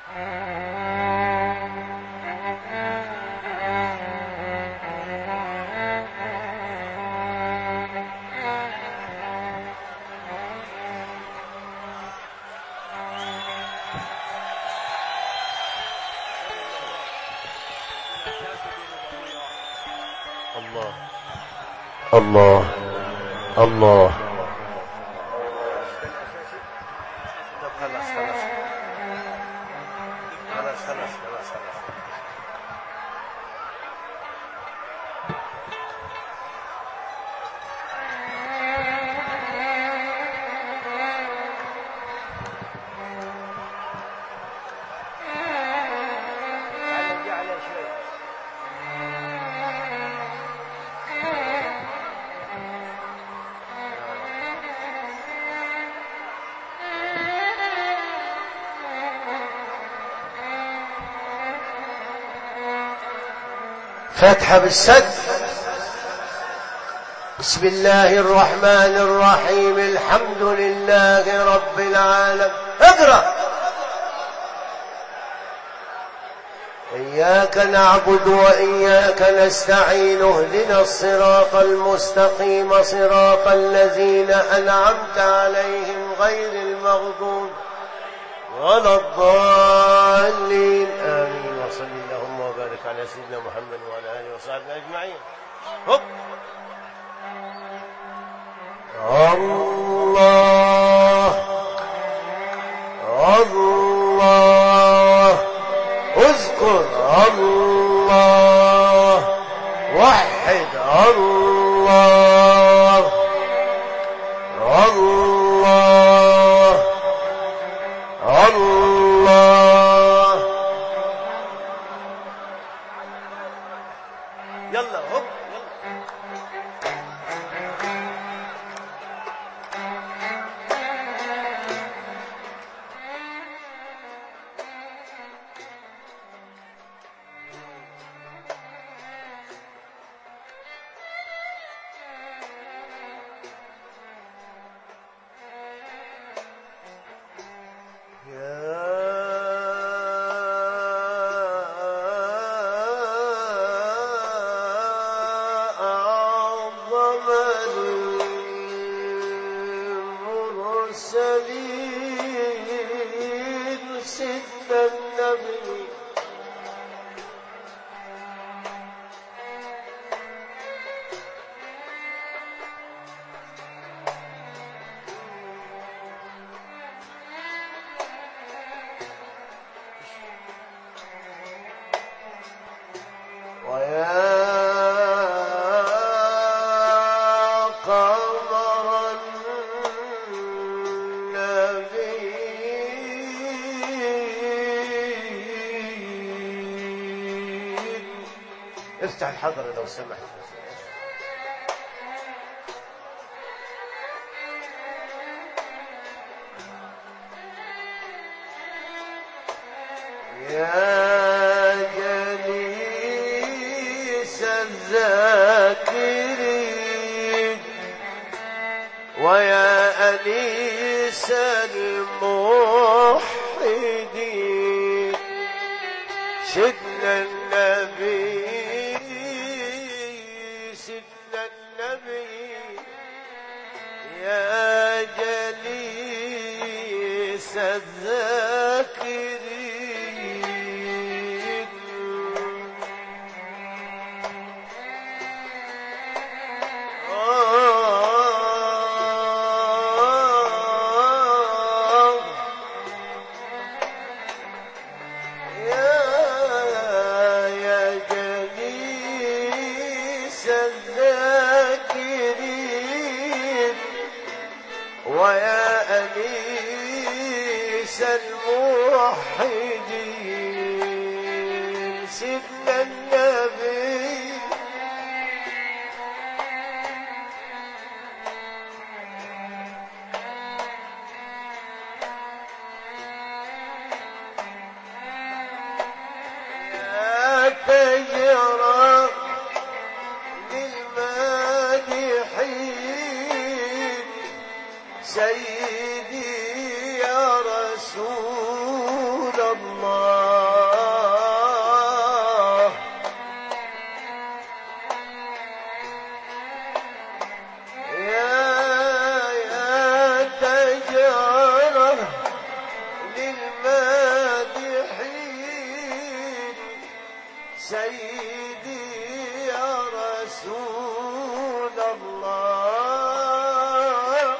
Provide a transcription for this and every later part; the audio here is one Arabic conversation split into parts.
الله الله. فتحة بالسد. بسم الله الرحمن الرحيم. الحمد لله رب العالمين. اقرأ. إياك نعبد وإياك نستعين. اهدنا الصراط المستقيم صراط الذين أنعمت عليهم غير المغضوب ولا الضالين آمين. وصل اللهم وبارك على سيدنا محمد وعلى آله وصحبه أجمعين. الله الله. اذكر الله. وحد الله. الله الله. يلا هوب يلا. افتح الحضر لو سمحت. يا جليس الذاكرين ويا أنيس الموحدين سيدنا النبي يا جليس الذاكرين يا جليس الذاكرين ويا أنيس الموحدين سيدنا النبي يا تجرى للمادحين سيدي يا رسول الله يا تجارة للمادحين سيدي يا رسول الله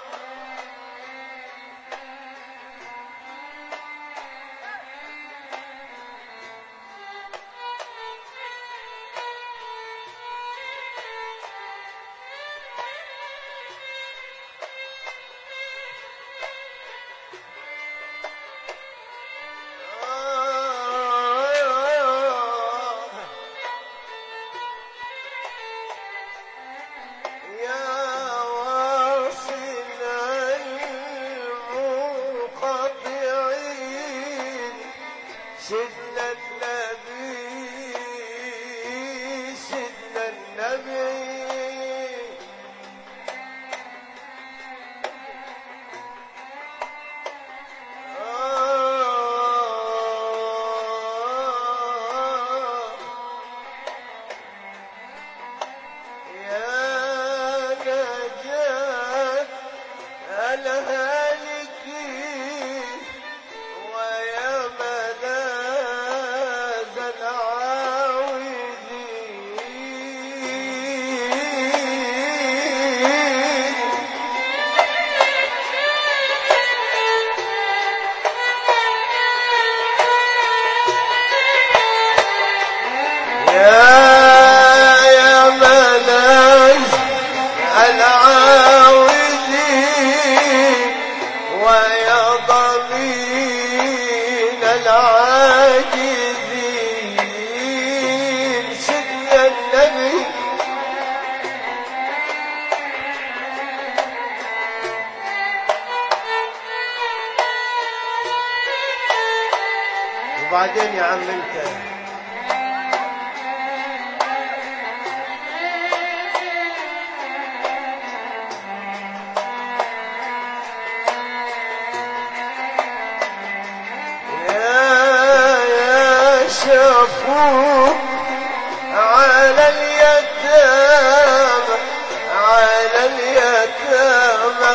سيدنا النبي سيدنا النبي يا نجاة الهالكين ويا ملاذ العاوزين يا ملاذ العاوزين ويا ضمين العاجزين سيدنا النبي وبعدين يا عم انت شفوق على اليتامى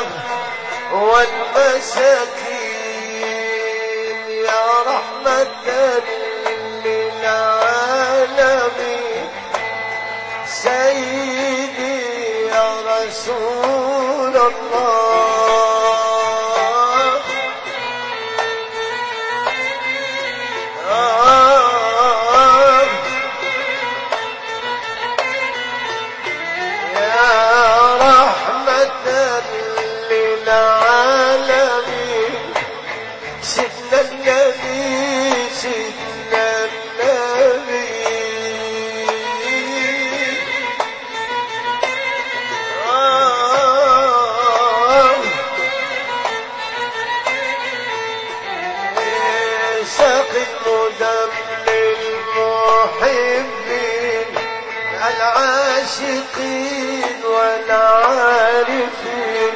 والمساكين يا رحمة للعالمين سيدي يا رسول الله للعالمين سيدنا النبي سيدنا النبي ساقي المدم للمحبين العاشقين والعارفين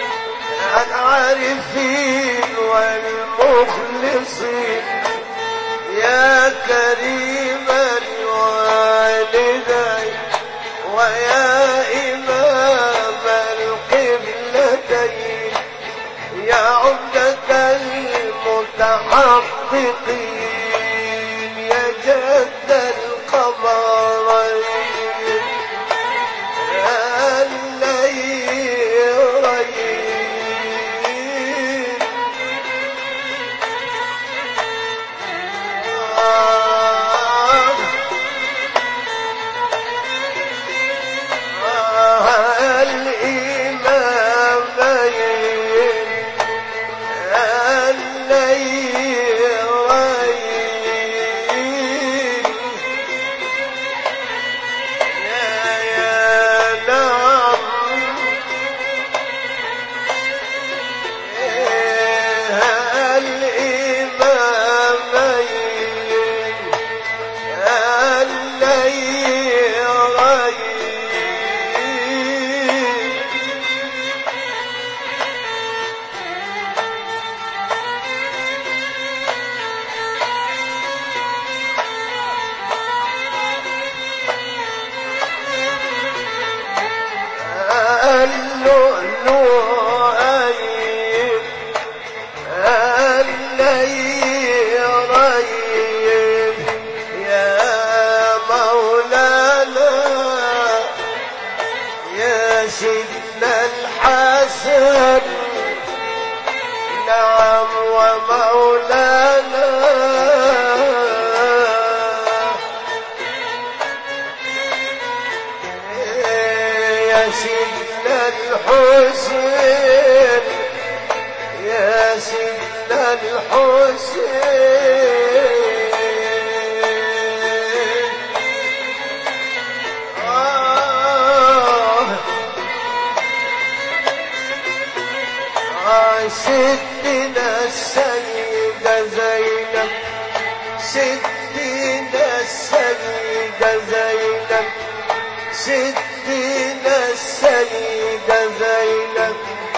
العارفين والمخلصين يا كريم الوالدين ويا إمام القبلتين يا عمدة المتحققين يا جد القمرين الإمامين الليل ستنا السيدة زينب، ستنا السيدة زينب، ستنا السيدة زينب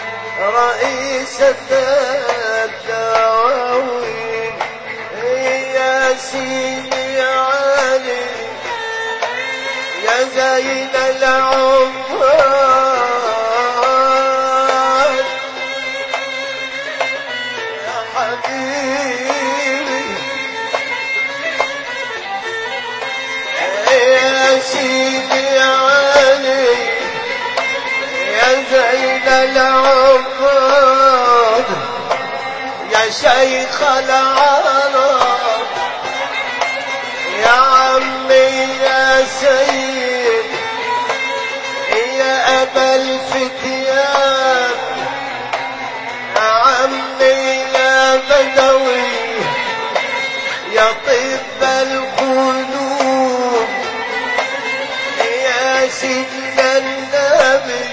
رئيسة الدواوين. يا سيدي علي يا زين العمال يا حبيبي، يا سيدي علي يا زين العمال يا شيخ العرب يا عمي يا سيد يا أبا الفتيان يا عمي يا بدوي يا طب القلوب يا سيدنا النبي.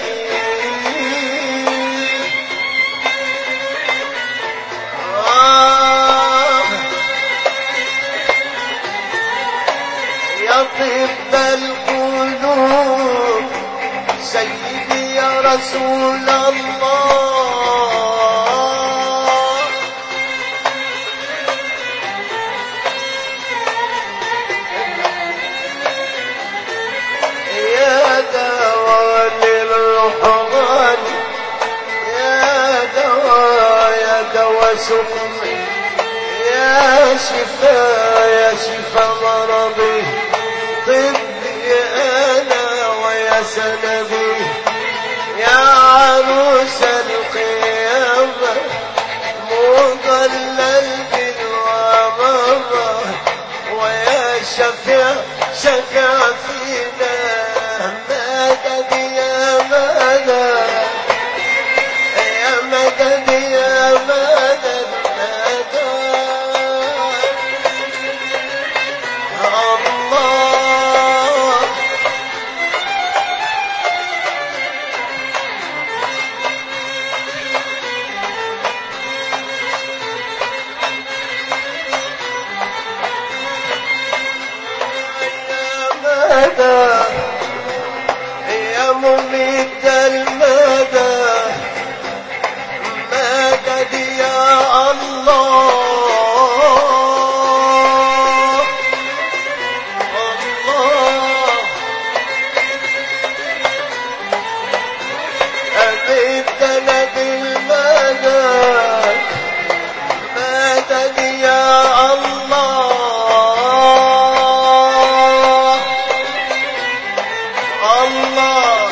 يا طب القلوب سيدي يا رسول الله، يا دواء للرحمن يا دواء يا دواء سقمي يا شفاء يا شفاء مرضي طبي أنا ويا سندي يا عروس القيامة مضلل بالوامة ويا شفيع شفيع فينا مدد يا مدد يا مدد يا مدد مدد الله. يا مميت المدى مدد يا الله الله. أمدنا بالمدى مدد يا الله الله.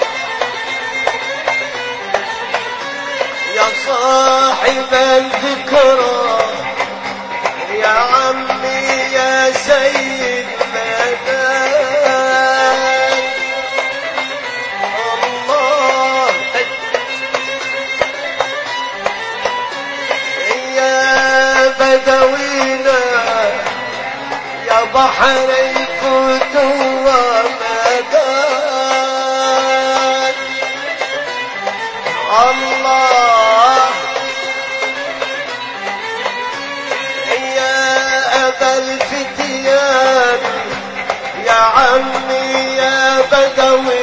يا صاحب الذكرى يا عمي يا سيد مدد الله. يا بدوينا يا بحر الفتوى مدد الله. يا أبا الفتيان يا عمي يا بدوي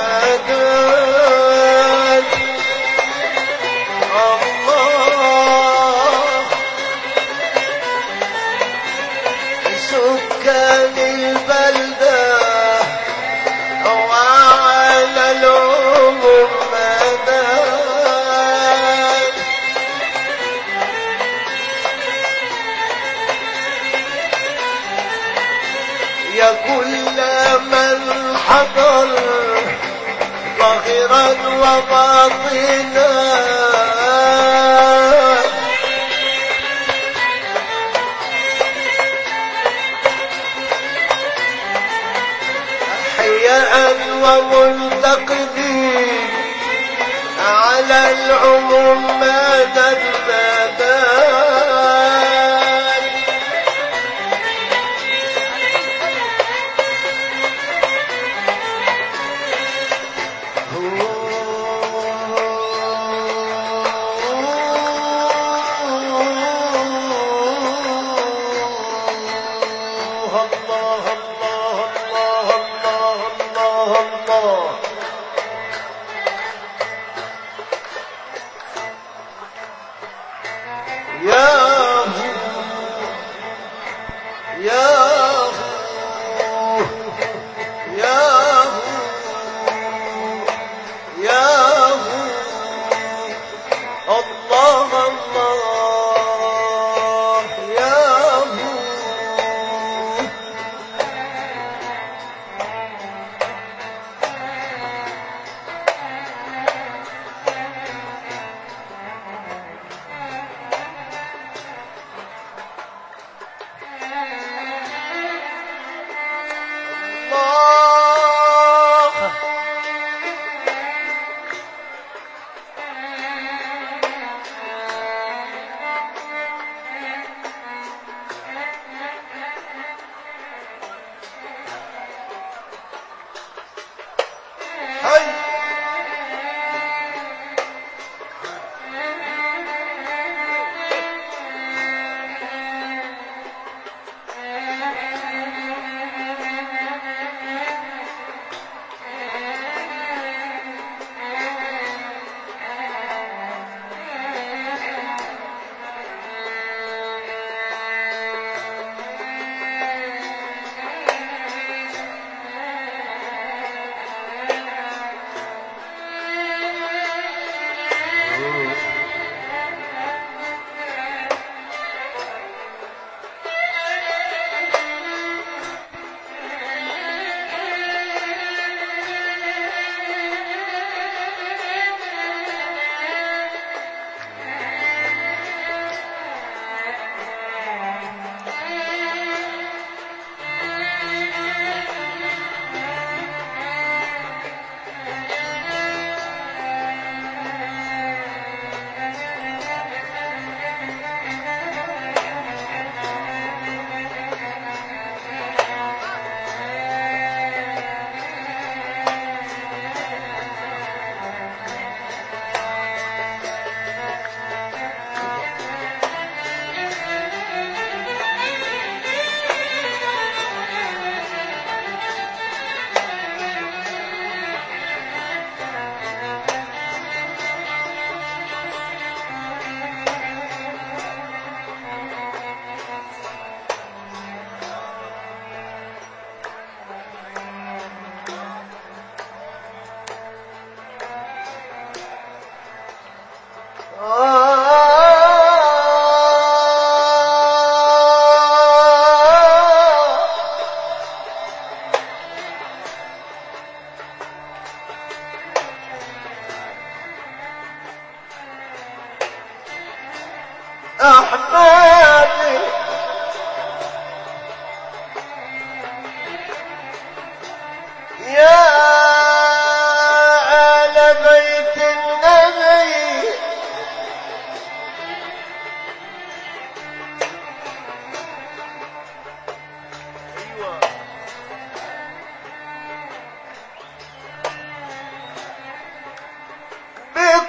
المدد الله. سكان البلدة وعلى العموم مدد يا كل من حضر ظاهرا وباطنا أحياء ومنتقدين على العموم مدد مدد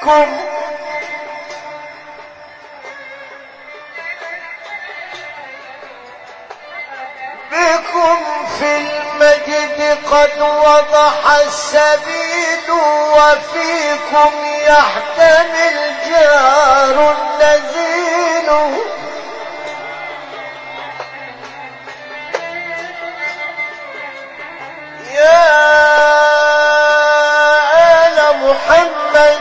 بكم في المجد قد وضح السبيل، وفيكم يحتمل جار نزيل. يا آل محمد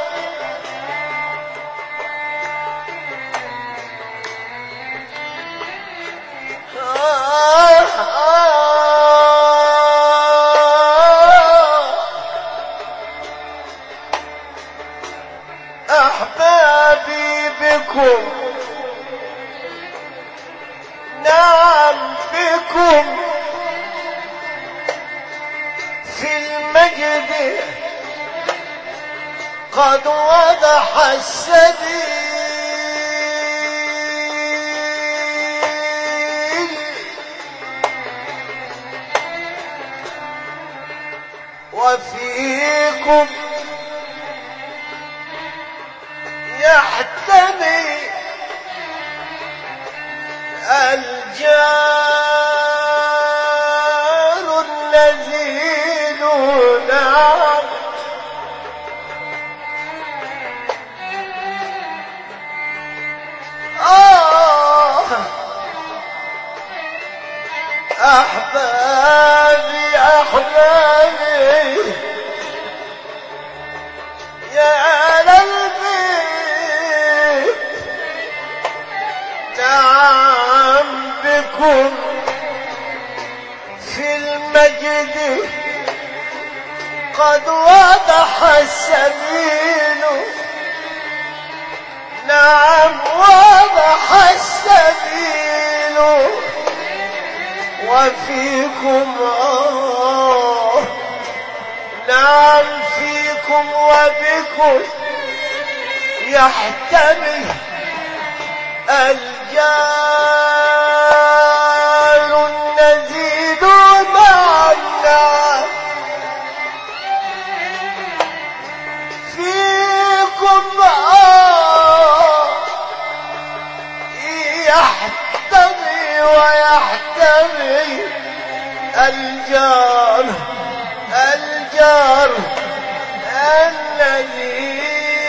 أحبابي بكم، نعم بكم في المجد قد وضح السبيل، وفيكم يحتمي الجار النزيل. نعم أحبابي أحبابي يا أهل البيت، نعم بكم في المجد قد وضح السبيل، نعم وضح السبيل، وفيكم نعم فيكم وبكم يحتمي الجار النزيل. معنا فيكم يحتمي ويحتمي الجار الذي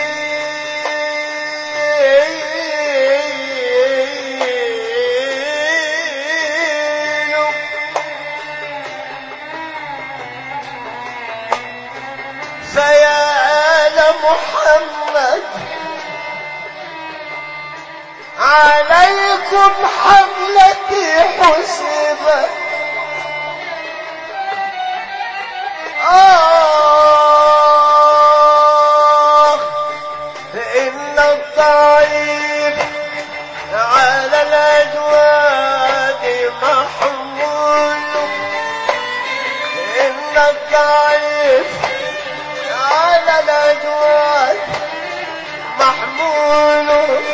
فيا آل محمد عليكم حملتي حسبت، إن الضعيف على الأجواد محمول، إن الضعيف على الأجواد محمول.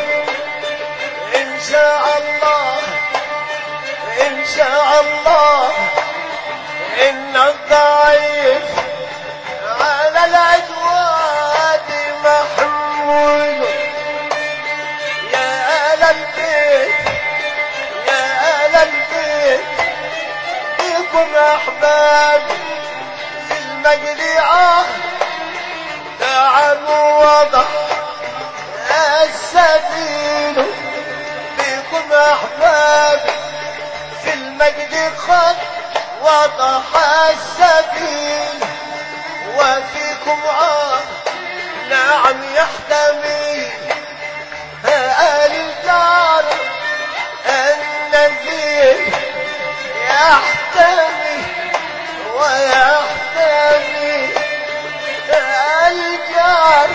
إن شاء الله إن شاء الله إن الضعيف على الأجواد محمول. يا آل البيت يا آل البيت بكم أحباب في المجد نعم وضح السبيل، بكم أحباب في المجد قد وضح السبيل، وفيكم نعم يحتمي الجار النزيل، يحتمي ويحتمي الجار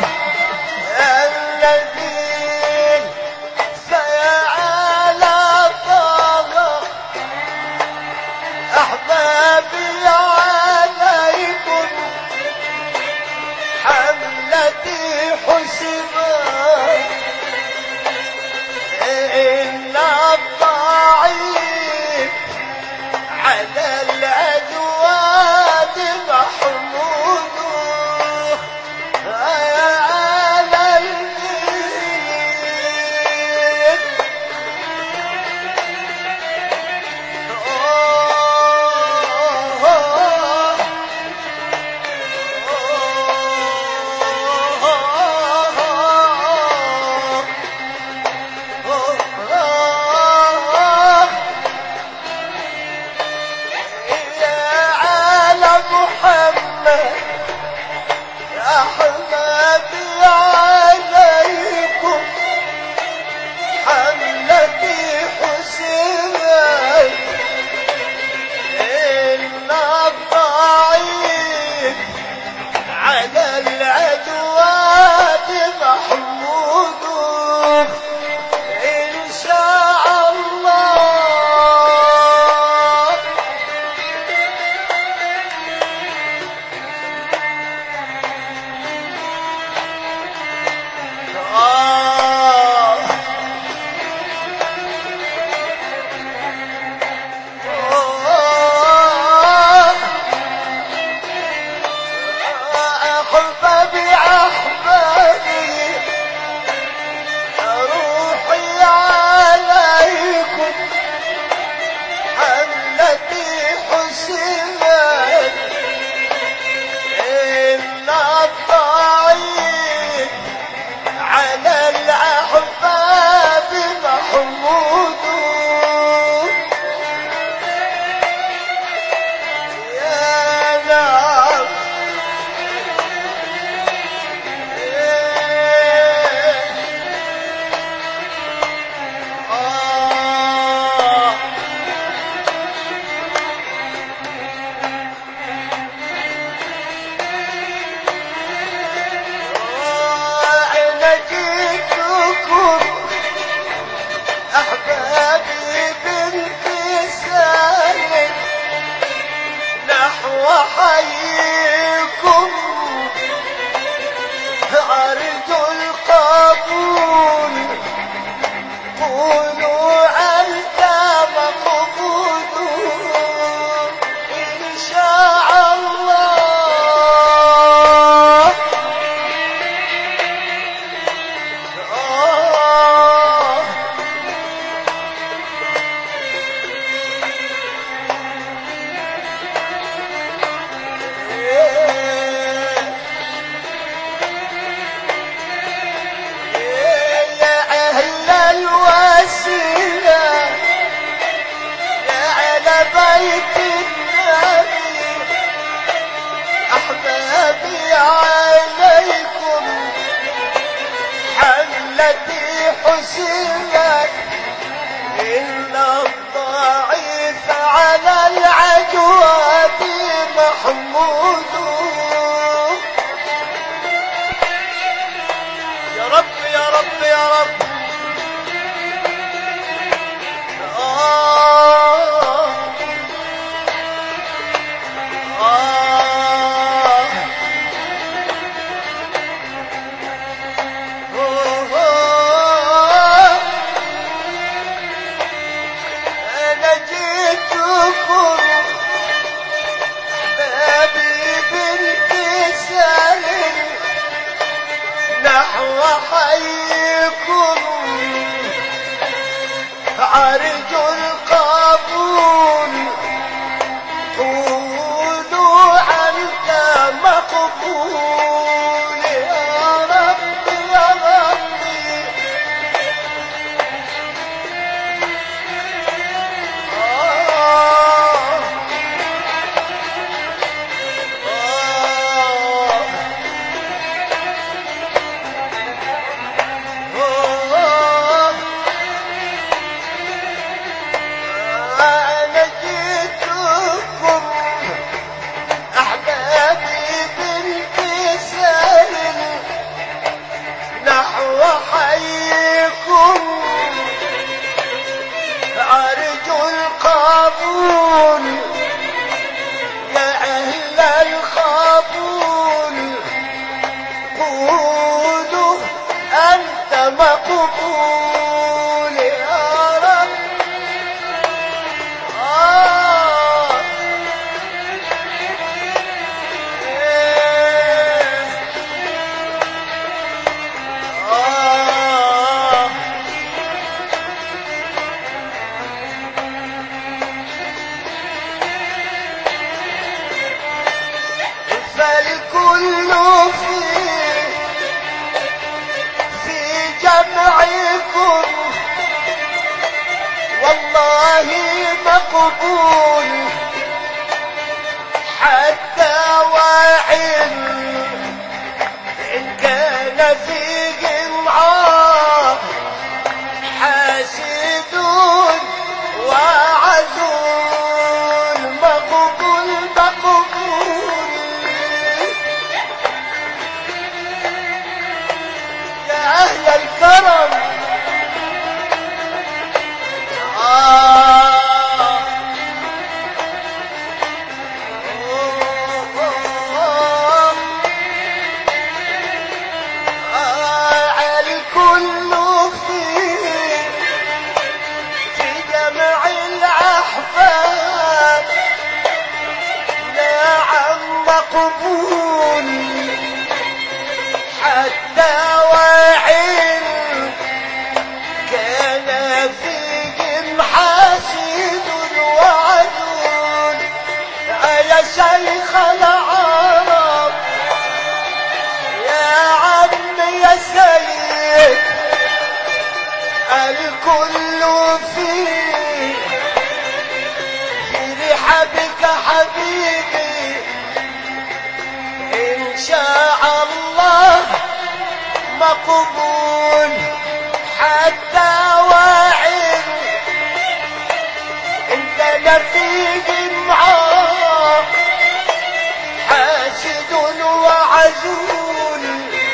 النزيل. فيا على طه أحبابي عليكم حملتي حسبت، إن الضعيف على الأجواد محمود. يا أحييكم أرجو القبول قولوا أنت مقبول إن شاء الله. يا أهل الوسيلة يا أهل بيت النبي أحبابي عليكم حملتي حسنت إن الضعيف على العدوى محمود. يا رب يا رب يا رب. أنا جيتكم بابي بانكسار نحو حيكم أرجو القبول قولوا أنت مقبول يا رب يا ربي. أنا جيتكم أحبابي بانكسار نحو حيكم أرجو القبول يا أهل القبول قولوا أنت مقبول يا رب. فالكل في جمعكم والله مقبول حتى وإن كان فيهم حاسدون وعزول مقبول مقبول. يا أهل الكرم الكل في جمع الأحباب نعم مقبول حتى وإن كان فيهم حاسد وعدول. يا شيخ العرب يا عم يا سيد الكل في رحابك حبيبي إن شاء الله مقبول حتى وإن كان فيهم حاسد وعزول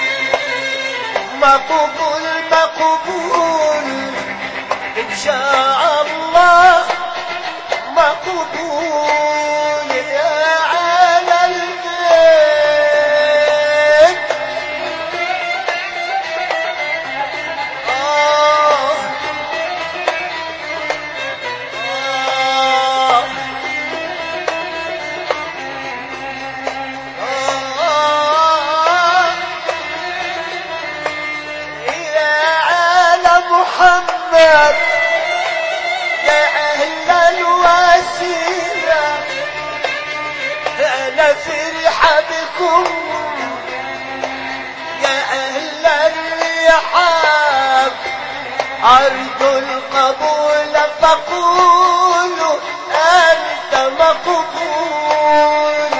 مقبول مقبول إن شاء الله مقبول يا على عليكم يا أهل الرحاب أرجو القبول فقولوا أنت مقبول.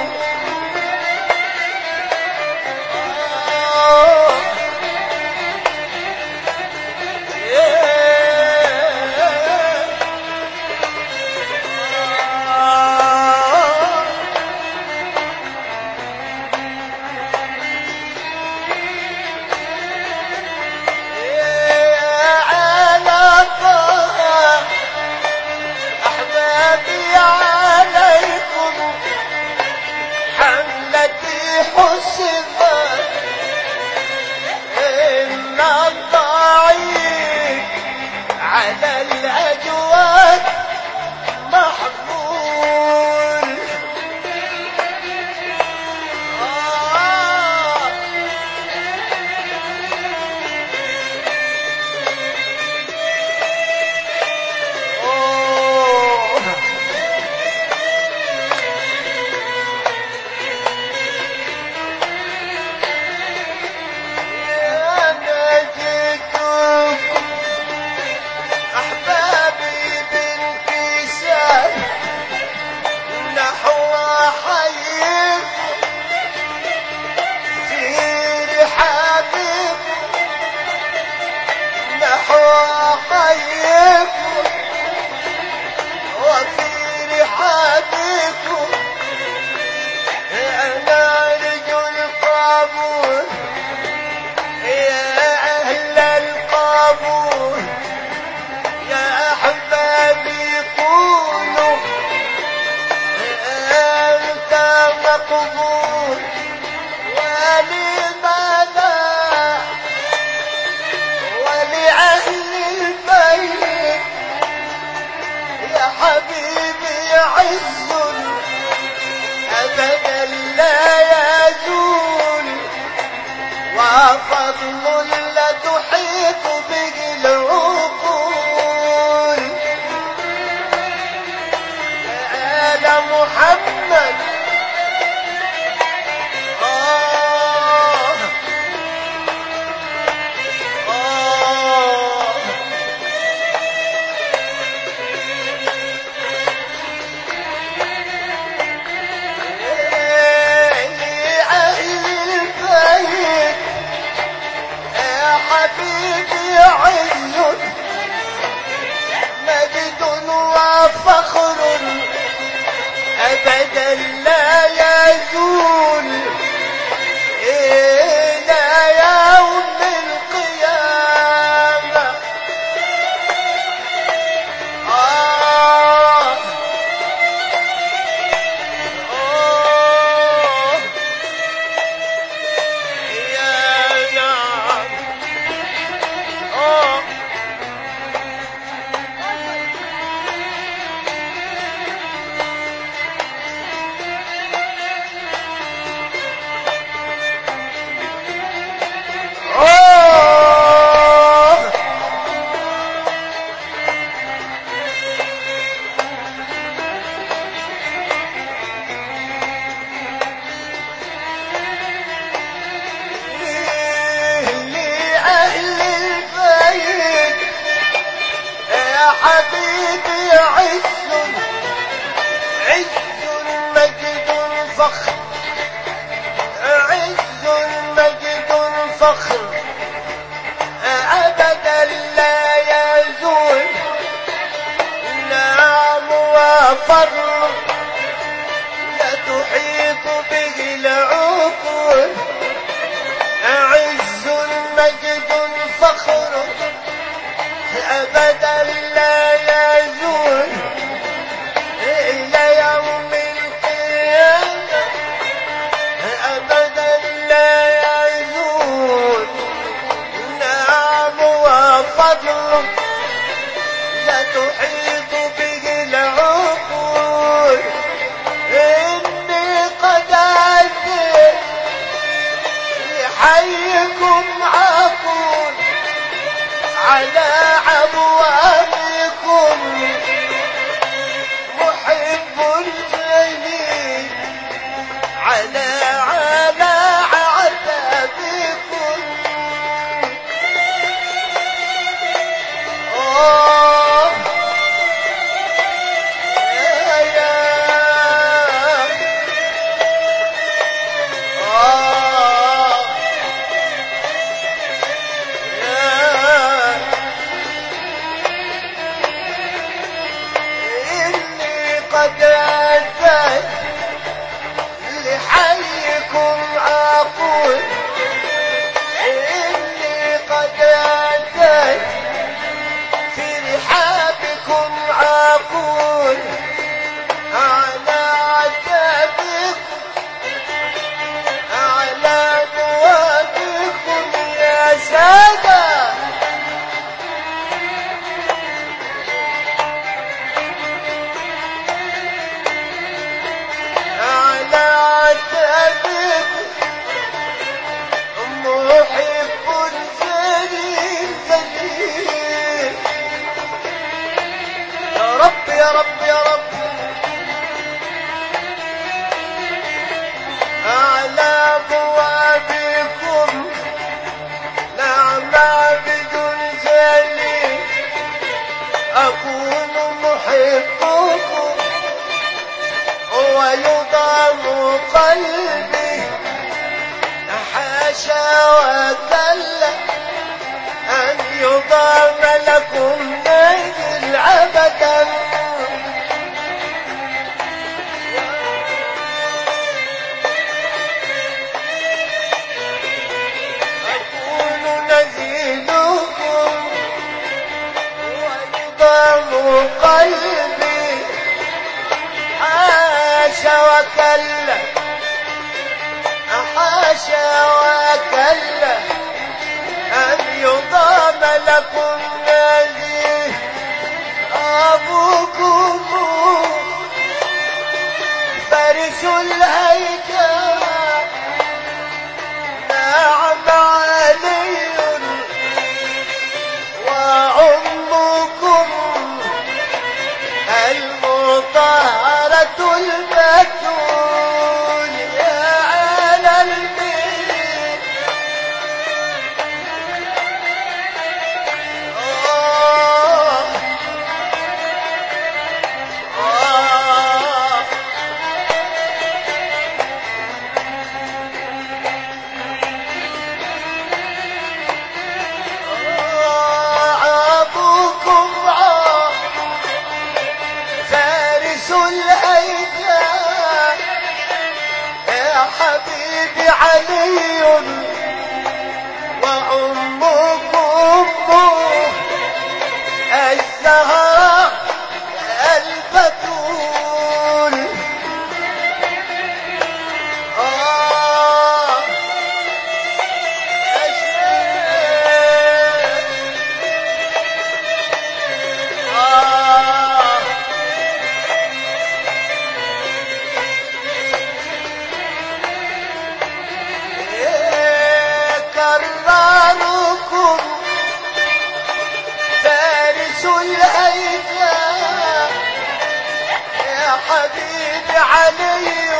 إن الضعيف على الأجواد محمول. وفي رحابكم أنا أرجو القبول يا أهل القبول يا أحبابي قولوا أنت مقبول. ولماذا ولأهل البيت يا حبيبي عز أبدا لا يزول وفضل لا تحيط به العقول. يا آل محمد حبيبي عز مجد وفخر أبدا لا يزول إلى يوم القيامة. حبيبي عز مجد فخر عز مجد فخر أبدا لا يزول. نعم وفضل لا تحيط به العقول. عز مجد فخر أبدا لا يزول إلى يوم القيامة. أبدا لا يزول. نعم وفضل لا تحيط به العقول. إني قد أتيت لحيكم عقول على أبوابكم محب جليل على عالم يا رب يا رب على أبوابكم نعم عبد جليل أكون محبكم ويضام قلبي حاشا وكلا أن يضام لكم نجل عبدا أكون نزيلكم ويضام قلبي حاشا وكلا حاشا وكلا أن يضام لكم نزيه أبوكم فارس الهيكل نعم علي وأمكم المطهرة البتول يا على البيت أبوكم فارس الأيتام يا حبيبي علي وأمكم الزهراء البتول كراركم فارس الأيتام يا حبيبي علي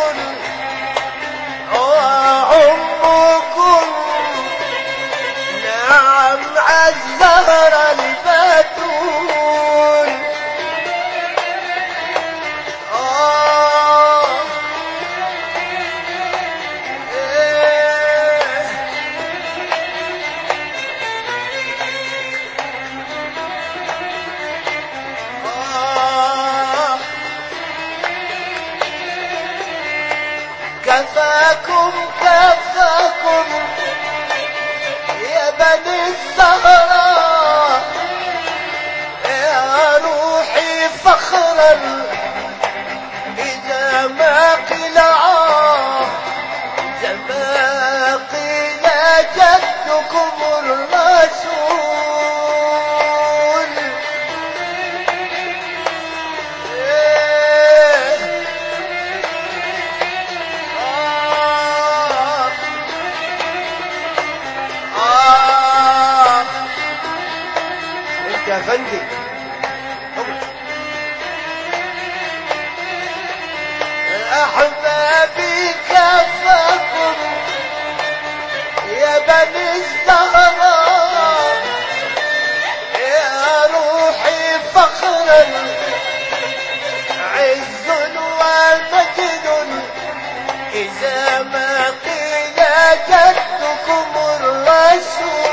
وأمكم نعم الزهر البتول كفاكم كفاكم يا بني الزهراء يا روحي فخرا إذا ما قيل إذا ما قيل جدكم الرسول انت يا فندم أحبابي كفاكم يا بني الزهراء يا روحي فخرا عز ومجد إذا ما قيل جدكم الرسول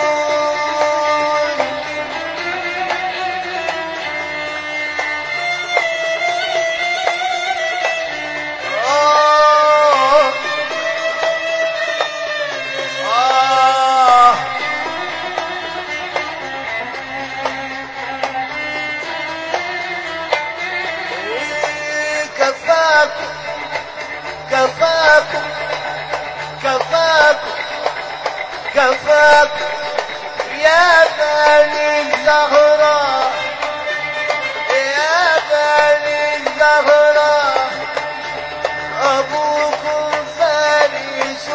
كفاكم كفاكم كفاكم يا بني الزهراء يا بني الزهراء أبوكم فارس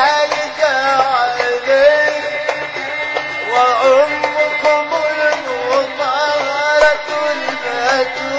الهيكل وأمكم المطهرة البتول